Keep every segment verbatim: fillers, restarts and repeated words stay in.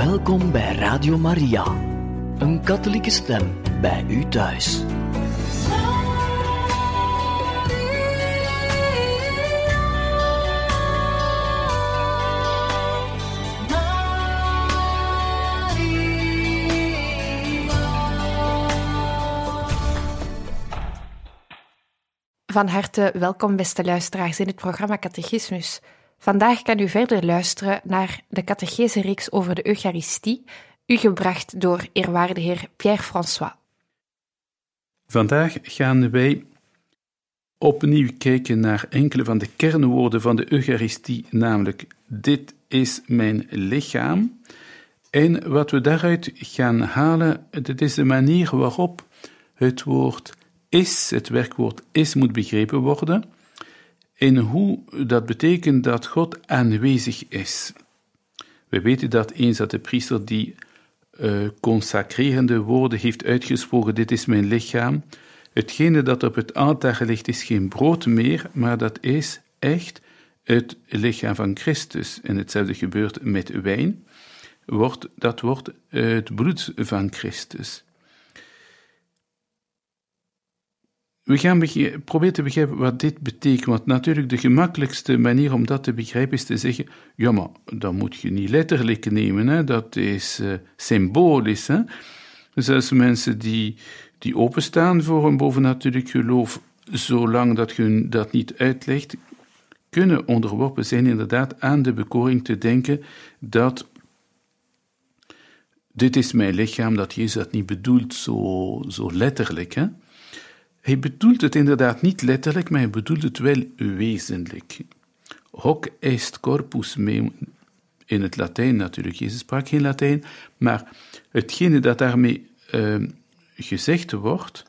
Welkom bij Radio Maria, een katholieke stem bij u thuis. Van harte welkom, beste luisteraars, in het programma Catechismus. Vandaag kan u verder luisteren naar de catechese-reeks over de Eucharistie, u gebracht door eerwaarde heer Pierre-François. Vandaag gaan wij opnieuw kijken naar enkele van de kernwoorden van de Eucharistie, namelijk dit is mijn lichaam. En wat we daaruit gaan halen, dat is de manier waarop het woord is, het werkwoord is, moet begrepen worden. En hoe dat betekent dat God aanwezig is. We weten dat eens dat de priester die uh, consacrerende woorden heeft uitgesproken, dit is mijn lichaam. Hetgene dat op het altaar ligt is geen brood meer, maar dat is echt het lichaam van Christus. En hetzelfde gebeurt met wijn. Wordt, dat wordt het bloed van Christus. We gaan begre- proberen te begrijpen wat dit betekent, want natuurlijk de gemakkelijkste manier om dat te begrijpen is te zeggen, ja, maar dat moet je niet letterlijk nemen, hè? Dat is uh, symbolisch. Hè? Zelfs mensen die, die openstaan voor een bovennatuurlijk geloof, zolang dat je dat niet uitlegt, kunnen onderworpen zijn inderdaad aan de bekoring te denken dat dit is mijn lichaam, dat Jezus dat niet bedoelt zo, zo letterlijk, hè? Hij bedoelt het inderdaad niet letterlijk, maar hij bedoelt het wel wezenlijk. Hoc est corpus meum, in het Latijn natuurlijk, Jezus sprak geen Latijn, maar hetgene dat daarmee uh, gezegd wordt,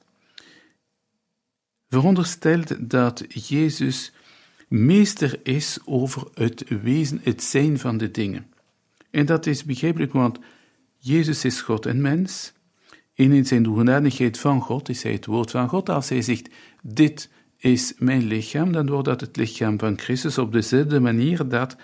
veronderstelt dat Jezus meester is over het wezen, het zijn van de dingen. En dat is begrijpelijk, want Jezus is God en mens. En in zijn hoedanigheid van God is hij het woord van God. Als hij zegt, dit is mijn lichaam, dan wordt dat het lichaam van Christus op dezelfde manier dat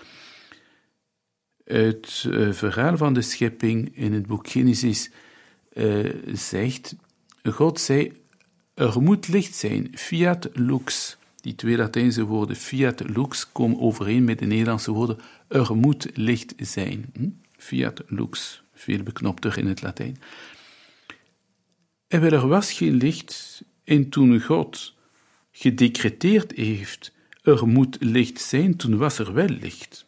het uh, verhaal van de schepping in het boek Genesis uh, zegt, God zei, er moet licht zijn, fiat lux. Die twee Latijnse woorden, fiat lux, komen overeen met de Nederlandse woorden, er moet licht zijn. Hm? Fiat lux, veel beknopter in het Latijn. En wel, er was geen licht, en toen God gedecreteerd heeft, er moet licht zijn, toen was er wel licht.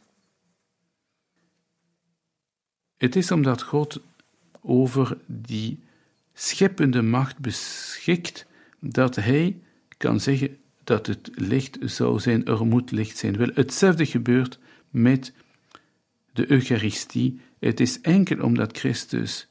Het is omdat God over die scheppende macht beschikt, dat hij kan zeggen dat het licht zou zijn, er moet licht zijn. Wel, hetzelfde gebeurt met de Eucharistie. Het is enkel omdat Christus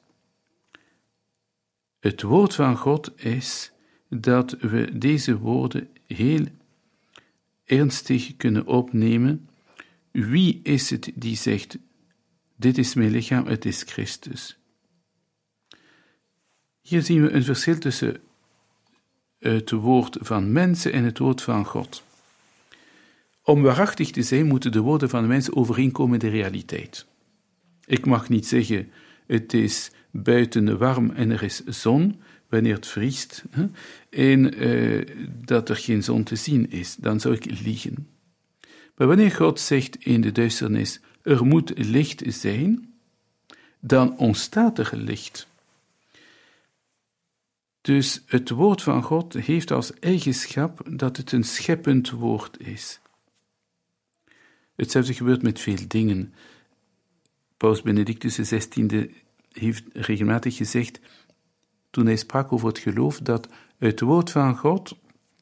het woord van God is, dat we deze woorden heel ernstig kunnen opnemen. Wie is het die zegt, dit is mijn lichaam, het is Christus. Hier zien we een verschil tussen het woord van mensen en het woord van God. Om waarachtig te zijn, moeten de woorden van mensen overeenkomen met de realiteit. Ik mag niet zeggen, het is buiten warm en er is zon, wanneer het vriest, hè, en uh, dat er geen zon te zien is, dan zou ik liegen. Maar wanneer God zegt in de duisternis, er moet licht zijn, dan ontstaat er licht. Dus het woord van God heeft als eigenschap dat het een scheppend woord is. Hetzelfde gebeurt met veel dingen. Paus Benedictus de zestiende heeft regelmatig gezegd, toen hij sprak over het geloof, dat het woord van God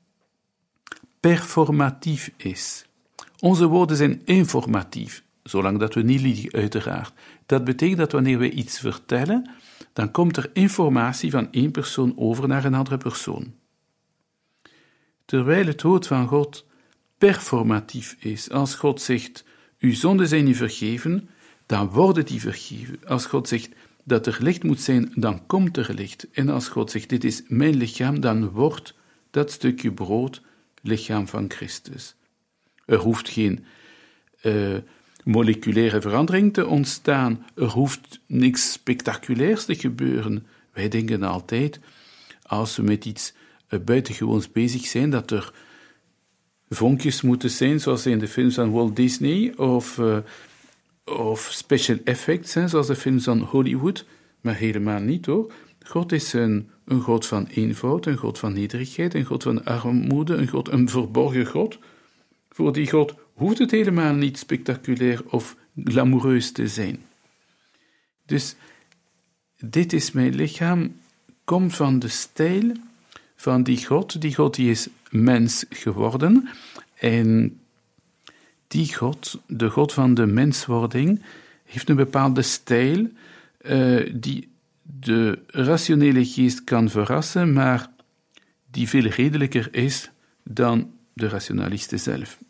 performatief is. Onze woorden zijn informatief, zolang dat we niet liegen, uiteraard. Dat betekent dat wanneer wij iets vertellen, dan komt er informatie van één persoon over naar een andere persoon. Terwijl het woord van God performatief is. Als God zegt, uw zonden zijn u vergeven, dan worden die vergeven. Als God zegt dat er licht moet zijn, dan komt er licht. En als God zegt, dit is mijn lichaam, dan wordt dat stukje brood lichaam van Christus. Er hoeft geen uh, moleculaire verandering te ontstaan. Er hoeft niks spectaculairs te gebeuren. Wij denken altijd, als we met iets buitengewoons bezig zijn, dat er vonkjes moeten zijn, zoals in de films van Walt Disney, of, uh, of special effects, hè, zoals de films van Hollywood, maar helemaal niet hoor. God is een, een God van eenvoud, een God van nederigheid, een God van armoede, een God, een verborgen God. Voor die God hoeft het helemaal niet spectaculair of glamoureus te zijn. Dus dit is mijn lichaam, komt van de stijl van die God. Die God die is mens geworden. En die God, de God van de menswording, heeft een bepaalde stijl uh, die de rationele geest kan verrassen, maar die veel redelijker is dan de rationalisten zelf.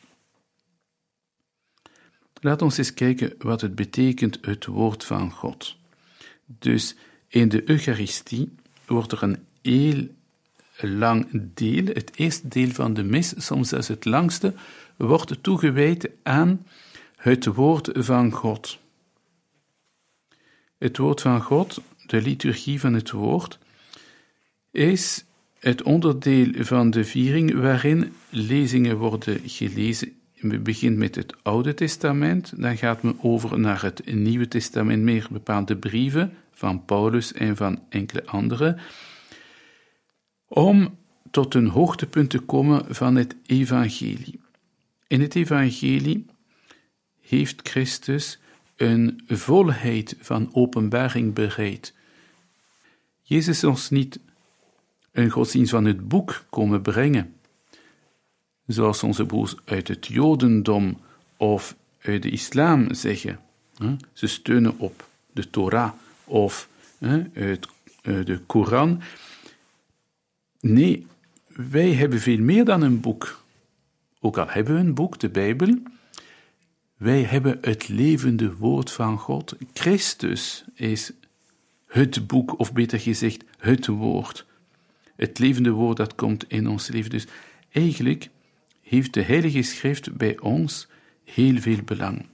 Laat ons eens kijken wat het betekent, het woord van God. Dus in de Eucharistie wordt er een heel lang deel, het eerste deel van de mis, soms zelfs het langste, wordt toegewijd aan het woord van God. Het woord van God, de liturgie van het woord, is het onderdeel van de viering waarin lezingen worden gelezen. We beginnen met het Oude Testament, dan gaat men over naar het Nieuwe Testament, meer bepaalde brieven van Paulus en van enkele anderen, om tot een hoogtepunt te komen van het evangelie. In het evangelie heeft Christus een volheid van openbaring bereid. Jezus is ons niet een godsdienst van het boek komen brengen, zoals onze broers uit het Jodendom of uit de islam zeggen. Ze steunen op de Torah of uit de Koran. Nee, wij hebben veel meer dan een boek. Ook al hebben we een boek, de Bijbel, wij hebben het levende woord van God. Christus is het boek, of beter gezegd, het woord. Het levende woord dat komt in ons leven. Dus eigenlijk heeft de Heilige Schrift bij ons heel veel belang.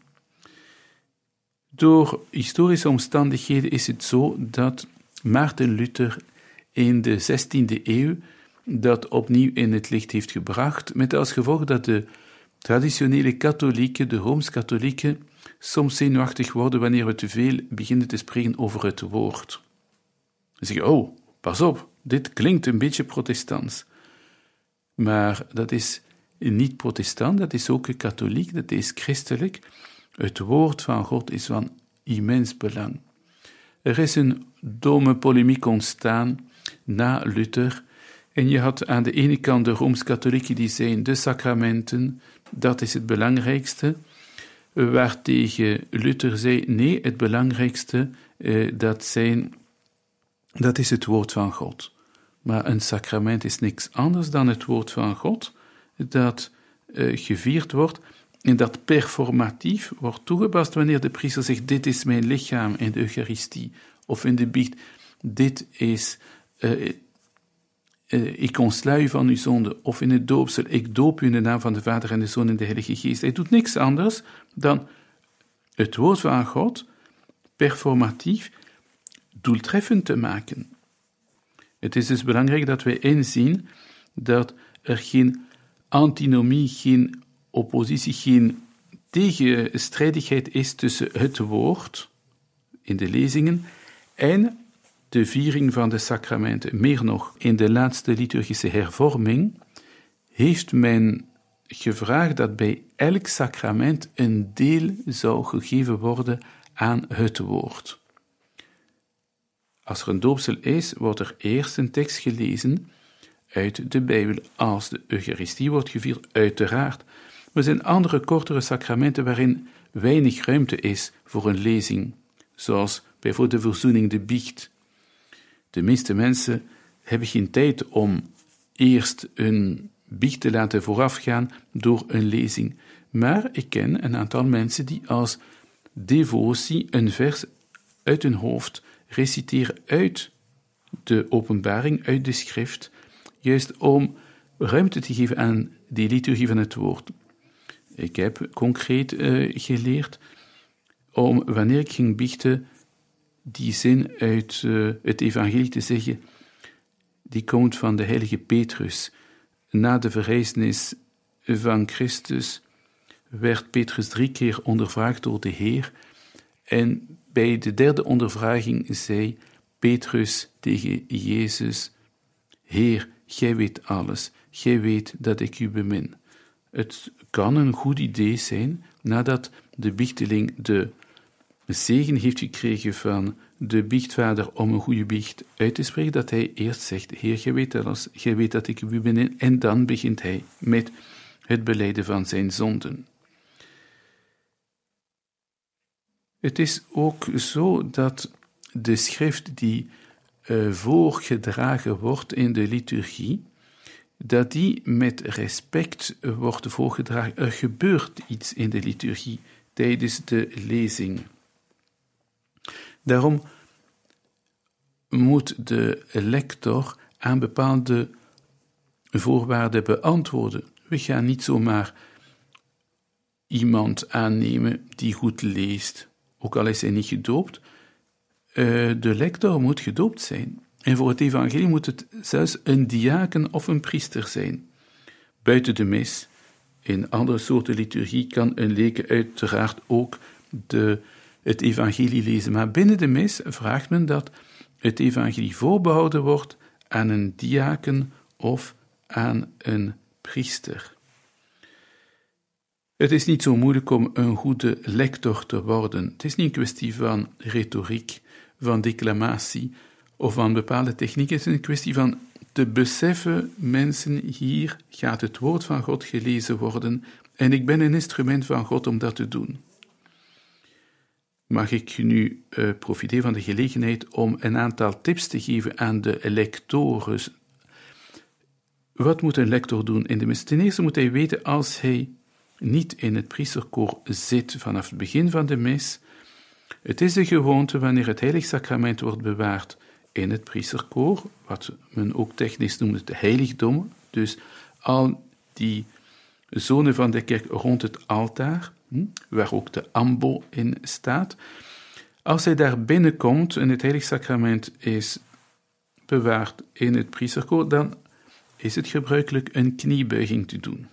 Door historische omstandigheden is het zo dat Maarten Luther in de zestiende eeuw dat opnieuw in het licht heeft gebracht, met als gevolg dat de traditionele katholieken, de Rooms-katholieken, soms zenuwachtig worden wanneer we te veel beginnen te spreken over het woord. Ze zeggen, oh, pas op, dit klinkt een beetje protestants. Maar dat is niet protestant, dat is ook katholiek, dat is christelijk. Het woord van God is van immens belang. Er is een dome polemiek ontstaan na Luther, en je had aan de ene kant de Rooms-katholieken die zeiden, de sacramenten, dat is het belangrijkste, waartegen Luther zei, nee, het belangrijkste, eh, dat, zijn, dat is het woord van God. Maar een sacrament is niks anders dan het woord van God, dat uh, gevierd wordt en dat performatief wordt toegepast wanneer de priester zegt, dit is mijn lichaam in de Eucharistie, of in de biecht, dit is, uh, uh, ik ontsla u van uw zonde, of in het doopsel, ik doop u in de naam van de Vader en de Zoon en de Heilige Geest. Hij doet niks anders dan het woord van God performatief doeltreffend te maken. Het is dus belangrijk dat wij inzien dat er geen antinomie, geen oppositie, geen tegenstrijdigheid is tussen het woord in de lezingen en de viering van de sacramenten. Meer nog, in de laatste liturgische hervorming heeft men gevraagd dat bij elk sacrament een deel zou gegeven worden aan het woord. Als er een doopsel is, wordt er eerst een tekst gelezen uit de Bijbel. Als de Eucharistie wordt gevierd, uiteraard. Er zijn andere kortere sacramenten waarin weinig ruimte is voor een lezing, zoals bijvoorbeeld de verzoening, de biecht. De meeste mensen hebben geen tijd om eerst een biecht te laten voorafgaan door een lezing. Maar ik ken een aantal mensen die als devotie een vers uit hun hoofd reciteren uit de openbaring, uit de schrift, juist om ruimte te geven aan die liturgie van het woord. Ik heb concreet uh, geleerd om, wanneer ik ging biechten, die zin uit uh, het evangelie te zeggen, die komt van de heilige Petrus. Na de verrijzenis van Christus werd Petrus drie keer ondervraagd door de Heer. En bij de derde ondervraging zei Petrus tegen Jezus: Heer, gij weet alles, gij weet dat ik u bemin. Het kan een goed idee zijn, nadat de biehteling de zegen heeft gekregen van de biechtvader om een goede biecht uit te spreken, dat hij eerst zegt: Heer, gij weet alles, gij weet dat ik u bemin, en dan begint hij met het belijden van zijn zonden. Het is ook zo dat de schrift die uh, voorgedragen wordt in de liturgie, dat die met respect wordt voorgedragen. Er gebeurt iets in de liturgie tijdens de lezing. Daarom moet de lector aan bepaalde voorwaarden beantwoorden. We gaan niet zomaar iemand aannemen die goed leest, ook al is hij niet gedoopt. Uh, de lector moet gedoopt zijn. En voor het evangelie moet het zelfs een diaken of een priester zijn. Buiten de mis, in andere soorten liturgie, kan een leek uiteraard ook de, het evangelie lezen. Maar binnen de mis vraagt men dat het evangelie voorbehouden wordt aan een diaken of aan een priester. Het is niet zo moeilijk om een goede lector te worden. Het is niet een kwestie van retoriek, van declamatie of van bepaalde technieken. Het is een kwestie van te beseffen: mensen, hier gaat het woord van God gelezen worden en ik ben een instrument van God om dat te doen. Mag ik nu uh, profiteren van de gelegenheid om een aantal tips te geven aan de lectoren? Wat moet een lector doen in de mis? Ten eerste moet hij weten, als hij niet in het priesterkoor zit vanaf het begin van de mis. Het is de gewoonte, wanneer het heilig sacrament wordt bewaard in het priesterkoor, wat men ook technisch noemt het heiligdom, dus al die zonen van de kerk rond het altaar, waar ook de ambo in staat. Als hij daar binnenkomt en het heilig sacrament is bewaard in het priesterkoor, dan is het gebruikelijk een kniebuiging te doen.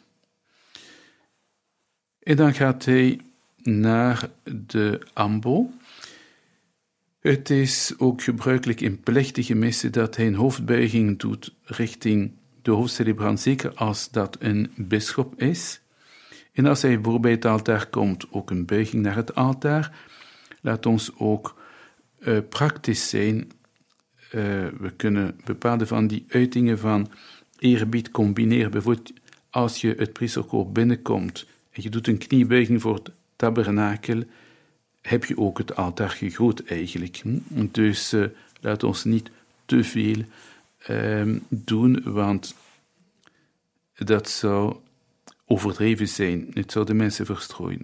En dan gaat hij naar de ambo. Het is ook gebruikelijk in plechtige missen dat hij een hoofdbuiging doet richting de hoofdcelebrant, zeker als dat een bisschop is. En als hij voorbij het altaar komt, ook een buiging naar het altaar. Laat ons ook uh, praktisch zijn. Uh, we kunnen bepaalde van die uitingen van eerbied combineren. Bijvoorbeeld als je het priesterkoor binnenkomt en je doet een kniebuiging voor het tabernakel, heb je ook het altaar gegroet eigenlijk. Dus uh, laat ons niet te veel uh, doen, want dat zou overdreven zijn. Het zou de mensen verstrooien.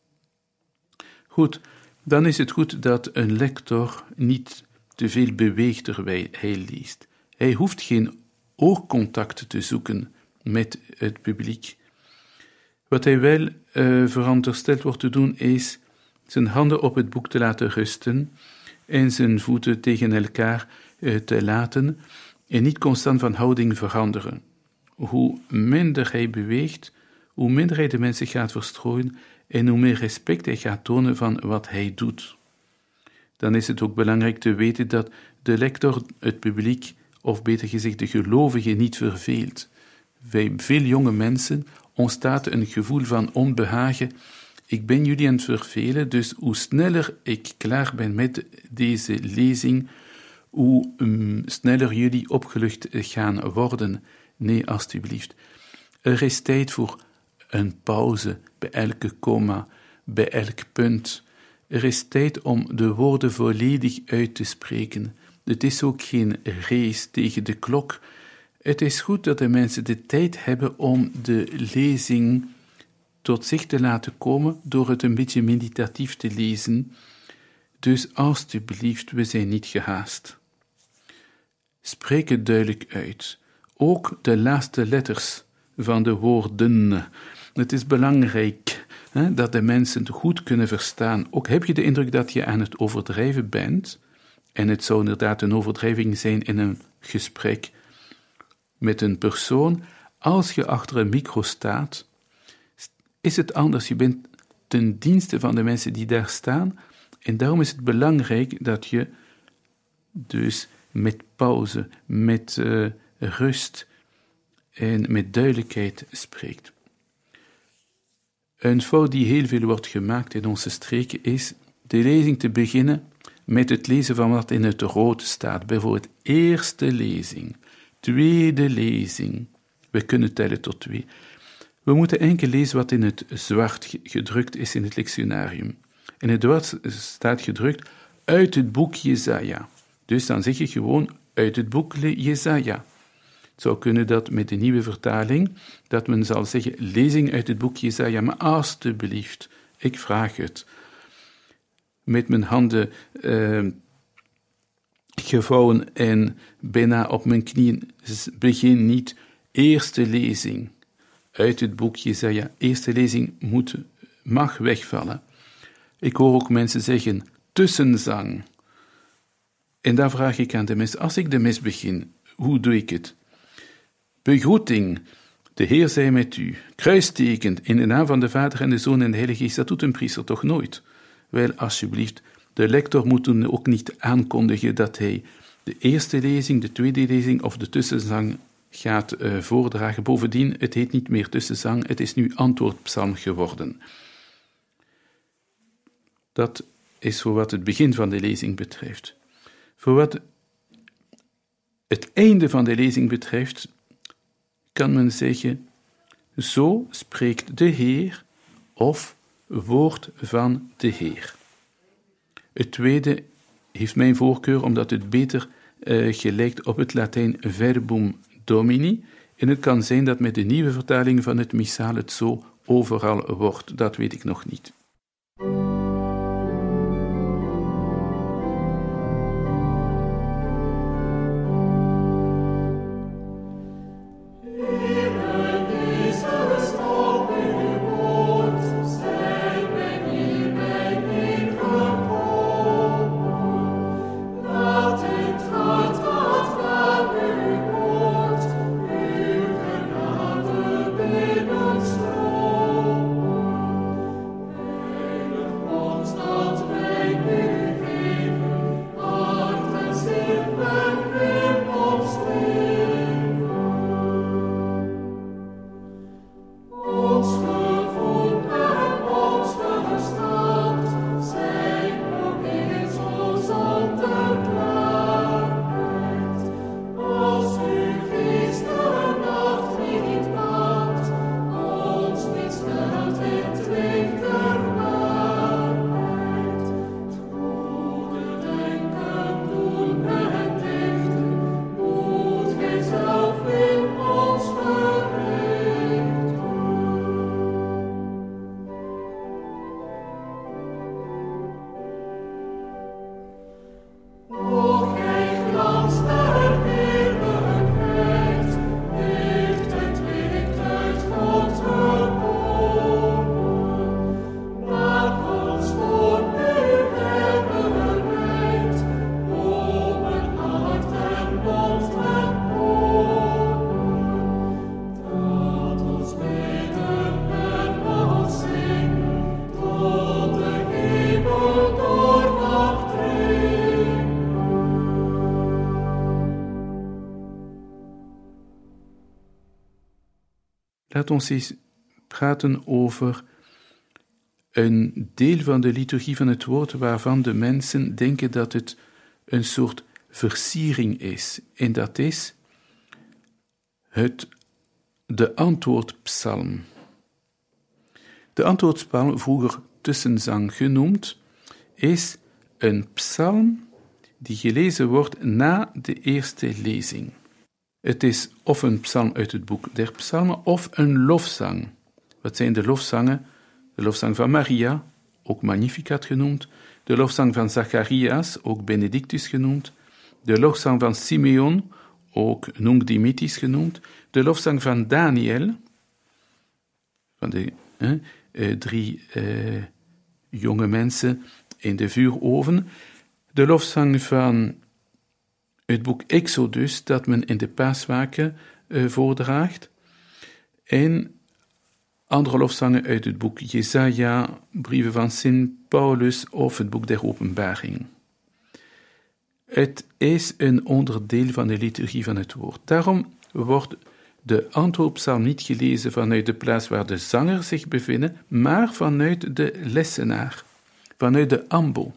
Goed, dan is het goed dat een lector niet te veel beweegt terwijl hij leest. Hij hoeft geen oorcontact te zoeken met het publiek. Wat hij wel uh, verondersteld wordt te doen, is zijn handen op het boek te laten rusten en zijn voeten tegen elkaar uh, te laten en niet constant van houding veranderen. Hoe minder hij beweegt, hoe minder hij de mensen gaat verstrooien en hoe meer respect hij gaat tonen van wat hij doet. Dan is het ook belangrijk te weten dat de lector het publiek, of beter gezegd de gelovigen, niet verveelt. Bij veel jonge mensen ontstaat een gevoel van onbehagen. Ik ben jullie aan het vervelen, dus hoe sneller ik klaar ben met deze lezing, hoe um, sneller jullie opgelucht gaan worden. Nee, alstublieft. Er is tijd voor een pauze bij elke komma, bij elk punt. Er is tijd om de woorden volledig uit te spreken. Het is ook geen race tegen de klok. Het is goed dat de mensen de tijd hebben om de lezing tot zich te laten komen door het een beetje meditatief te lezen. Dus alstublieft, we zijn niet gehaast. Spreek het duidelijk uit. Ook de laatste letters van de woorden Het is belangrijk hè, dat de mensen het goed kunnen verstaan. Ook heb je de indruk dat je aan het overdrijven bent, en het zou inderdaad een overdrijving zijn in een gesprek met een persoon. Als je achter een micro staat, is het anders. Je bent ten dienste van de mensen die daar staan. En daarom is het belangrijk dat je dus met pauze, met uh, rust en met duidelijkheid spreekt. Een fout die heel veel wordt gemaakt in onze streken is de lezing te beginnen met het lezen van wat in het rood staat. Bijvoorbeeld eerste lezing, tweede lezing. We kunnen tellen tot twee. We moeten enkel lezen wat in het zwart gedrukt is in het lectionarium. In het zwart staat gedrukt uit het boek Jesaja. Dus dan zeg je gewoon uit het boek Jesaja. Het zou kunnen dat met de nieuwe vertaling, dat men zal zeggen lezing uit het boek Jesaja, maar alstublieft, ik vraag het. Met mijn handen uh, gevouwen en bijna op mijn knieën, begin niet eerste lezing uit het boek Jesaja. Eerste lezing moet, mag wegvallen. Ik hoor ook mensen zeggen tussenzang. En dan vraag ik aan de mis, als ik de mis begin, hoe doe ik het? Begroeting, de Heer zij met u. Kruisteken, in de naam van de Vader en de Zoon en de Heilige Geest, dat doet een priester toch nooit? Wel, alsjeblieft, de lector moet toen ook niet aankondigen dat hij de eerste lezing, de tweede lezing of de tussenzang gaat uh, voordragen. Bovendien, het heet niet meer tussenzang, het is nu antwoordpsalm geworden. Dat is voor wat het begin van de lezing betreft. Voor wat het einde van de lezing betreft, kan men zeggen, zo spreekt de Heer of woord van de Heer. Het tweede heeft mijn voorkeur omdat het beter uh, gelijkt op het Latijn verbum domini. En het kan zijn dat met de nieuwe vertaling van het missaal het zo overal wordt. Dat weet ik nog niet. Laat ons eens praten over een deel van de liturgie van het woord waarvan de mensen denken dat het een soort versiering is. En dat is het, de antwoordpsalm. De antwoordpsalm, vroeger tussenzang genoemd, is een psalm die gelezen wordt na de eerste lezing. Het is of een psalm uit het boek der psalmen of een lofzang. Wat zijn de lofzangen? De lofzang van Maria, ook Magnificat genoemd. De lofzang van Zacharias, ook Benedictus genoemd. De lofzang van Simeon, ook Nunc Dimittis genoemd. De lofzang van Daniel, van de eh, uh, drie uh, jonge mensen in de vuuroven. De lofzang van het boek Exodus, dat men in de paaswaken uh, voordraagt. En andere lofzangen uit het boek Jesaja, brieven van Sint Paulus of het boek der Openbaring. Het is een onderdeel van de liturgie van het woord. Daarom wordt de antwoordpsalm niet gelezen vanuit de plaats waar de zanger zich bevindt, maar vanuit de lessenaar, vanuit de ambo.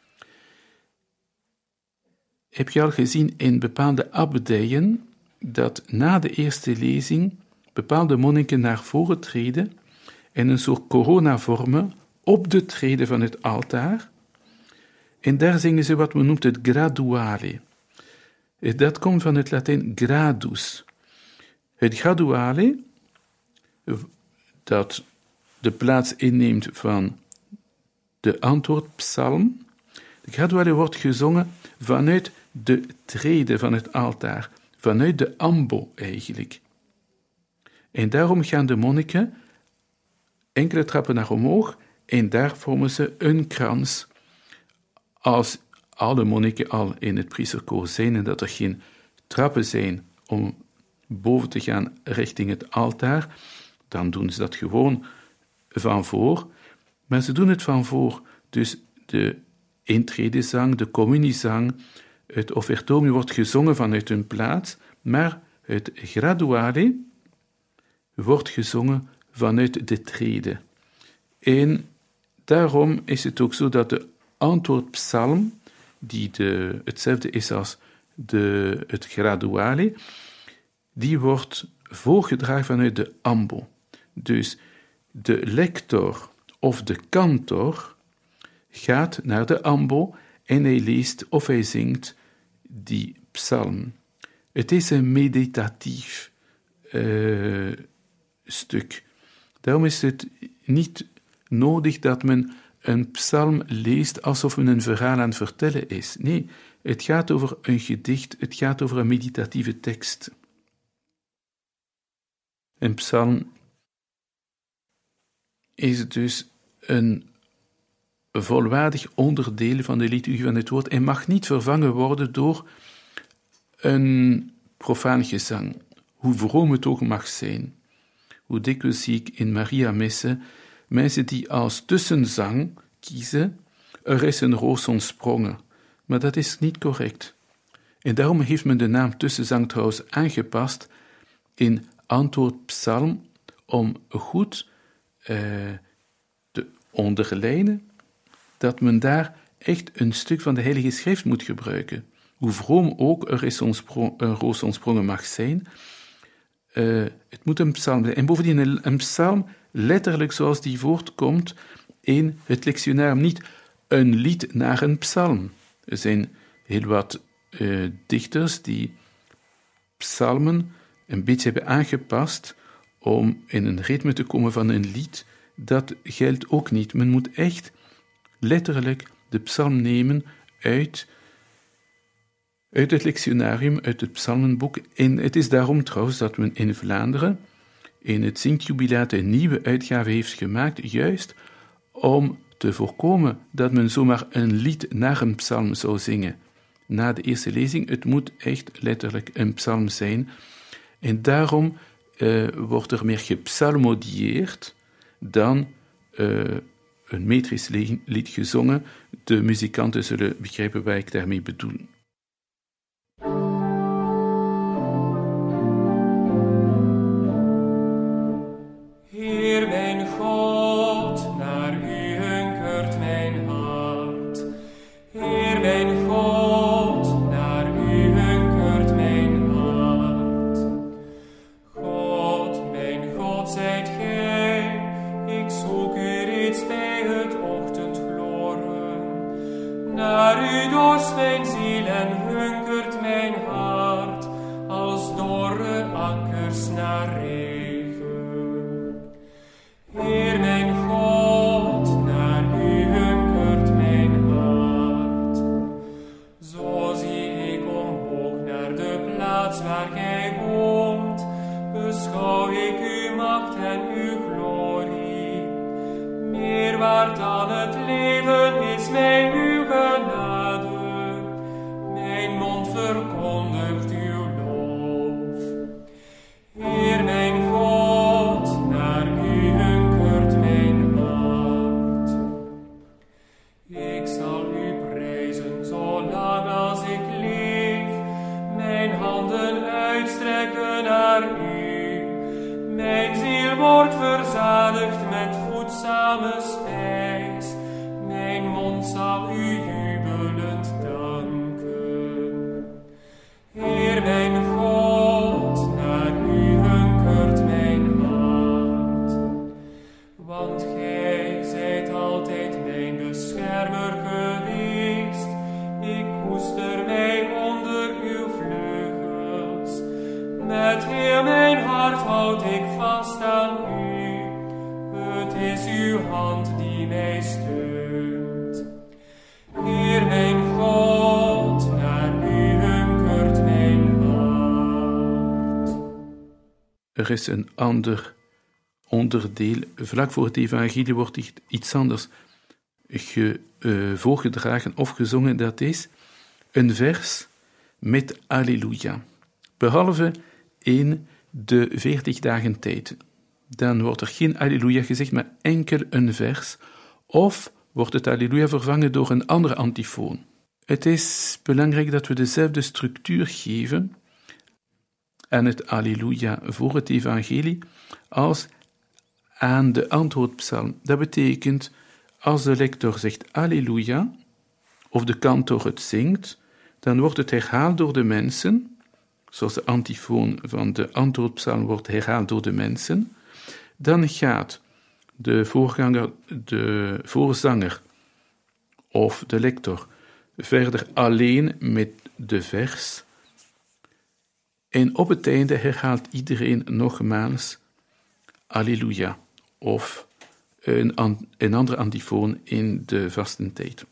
Heb je al gezien in bepaalde abdijen dat na de eerste lezing bepaalde monniken naar voren treden en een soort corona vormen op de trede van het altaar. En daar zingen ze wat men noemt het graduale. Dat komt van het Latijn gradus. Het graduale, dat de plaats inneemt van de antwoordpsalm, de graduale wordt gezongen vanuit de trede van het altaar, vanuit de ambo eigenlijk. En daarom gaan de monniken enkele trappen naar omhoog en daar vormen ze een krans. Als alle monniken al in het priesterkoor zijn en dat er geen trappen zijn om boven te gaan richting het altaar, dan doen ze dat gewoon van voor. Maar ze doen het van voor, dus de intredezang, de communiezang, het offertorium wordt gezongen vanuit hun plaats, maar het graduale wordt gezongen vanuit de trede. En daarom is het ook zo dat de antwoordpsalm, die de, hetzelfde is als de, het graduale, die wordt voorgedragen vanuit de ambo. Dus de lector of de kantor gaat naar de ambo en hij leest of hij zingt die psalm. Het is een meditatief uh, stuk. Daarom is het niet nodig dat men een psalm leest alsof men een verhaal aan het vertellen is. Nee, het gaat over een gedicht, het gaat over een meditatieve tekst. Een psalm is dus een volwaardig onderdeel van de liturgie van het woord en mag niet vervangen worden door een profaan gezang, hoe vroom het ook mag zijn. Hoe dikwijls zie ik in Maria-messen mensen die als tussenzang kiezen, er is een roos ontsprongen. Maar dat is niet correct. En daarom heeft men de naam tussenzang trouwens aangepast in antwoordpsalm om goed uh, te onderlijnen dat men daar echt een stuk van de Heilige Schrift moet gebruiken. Hoe vroom ook er is ontspro- een roos ontsprongen mag zijn, uh, het moet een psalm zijn. En bovendien een, een psalm letterlijk zoals die voortkomt in het lectionarium, niet een lied naar een psalm. Er zijn heel wat uh, dichters die psalmen een beetje hebben aangepast om in een ritme te komen van een lied. Dat geldt ook niet. Men moet echt letterlijk de psalm nemen uit, uit het lectionarium, uit het psalmenboek. En het is daarom trouwens dat men in Vlaanderen in het Sint-Jubilaat een nieuwe uitgave heeft gemaakt, juist om te voorkomen dat men zomaar een lied naar een psalm zou zingen. Na de eerste lezing, het moet echt letterlijk een psalm zijn. En daarom uh, wordt er meer gepsalmodieerd dan uh, een metrisch lied gezongen. De muzikanten zullen begrijpen wat ik daarmee bedoel. Heer mijn God, naar u hunkert mijn hart. Heer mijn God, naar u hunkert mijn hart. God, mijn God, zijt gij, ik zoek u reeds bij het ochtendgloren. Naar u dorst mijn ziel en hunkert mijn hart, als dorre akkers naar regen. Heer mijn God, naar u hunkert mijn hart. Zo zie ik omhoog naar de plaats waar gij woont, beschouw ik uw macht en uw glorie. Ik zal u prijzen zolang als ik leef, mijn handen uitstrekken naar u. Mijn ziel wordt verzadigd met voedzame spijs, mijn mond zal u jubelend danken. Heer mijn God, naar u hunkert mijn hart, want gij zijt altijd mijn beschermer geweest. Ik koester mij onder uw vleugels, met heel mijn hart houd ik vast aan u. Het is uw hand die mij steunt. Heer mijn God, naar u hunkert mijn hart. Er is een ander onderdeel. Vlak voor het evangelie wordt iets anders ge, uh, voorgedragen of gezongen. Dat is een vers met Alleluia. Behalve in de veertig dagen tijd. Dan wordt er geen Alleluia gezegd, maar enkel een vers. Of wordt het Alleluia vervangen door een andere antifoon. Het is belangrijk dat we dezelfde structuur geven aan het Alleluia voor het evangelie als aan de antwoordpsalm. Dat betekent, als de lector zegt Alleluia, of de kantor het zingt, dan wordt het herhaald door de mensen, zoals de antifoon van de antwoordpsalm wordt herhaald door de mensen. Dan gaat de voorganger, de voorzanger of de lector verder alleen met de vers. En op het einde herhaalt iedereen nogmaals Alleluia of een, een andere antifoon in de vastentijd.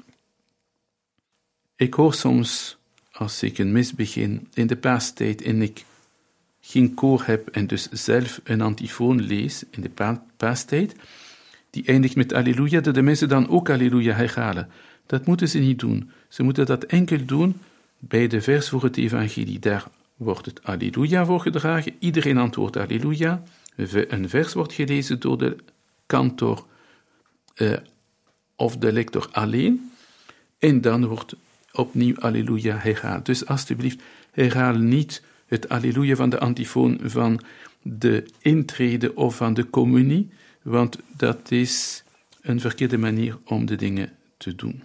Ik hoor soms, als ik een mis begin in de paastijd en ik geen koor heb en dus zelf een antifoon lees in de pa- paastijd, die eindigt met Alleluia, dat de mensen dan ook Alleluia herhalen. Dat moeten ze niet doen. Ze moeten dat enkel doen bij de vers voor het evangelie. Daar wordt het Alleluia voorgedragen, iedereen antwoordt Alleluia, een vers wordt gelezen door de kantor uh, of de lector alleen, en dan wordt opnieuw Alleluia herhaald. Dus alsjeblieft, herhaal niet het Alleluia van de antifoon van de intrede of van de communie, want dat is een verkeerde manier om de dingen te doen.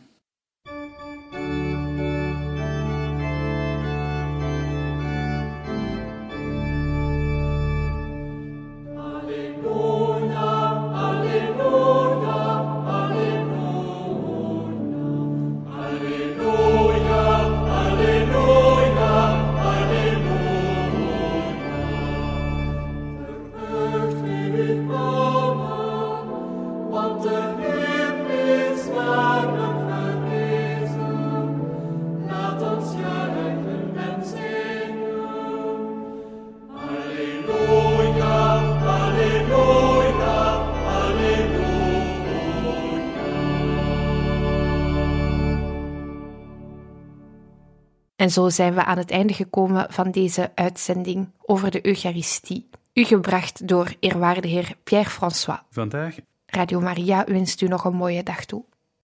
En zo zijn we aan het einde gekomen van deze uitzending over de Eucharistie. U gebracht door eerwaarde heer Pierre François. Vandaag Radio Maria wenst u nog een mooie dag toe.